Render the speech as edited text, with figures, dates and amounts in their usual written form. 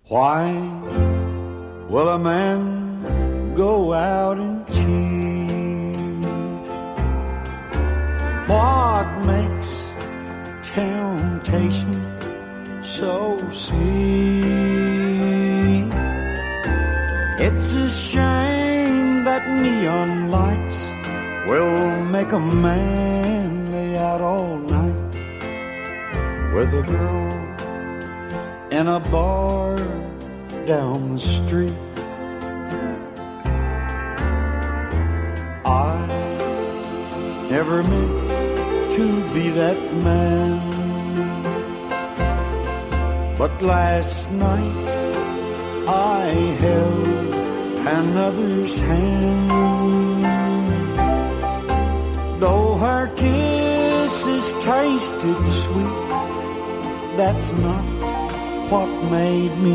Why will a man go out and cheat? What makes temptation so sweet? It's a shame that neon lights will make a man lay out all night with a girl in a bar down the street. I never meant to be that man, but last night I held another's hand. Though her kisses tasted sweet, that's not what made me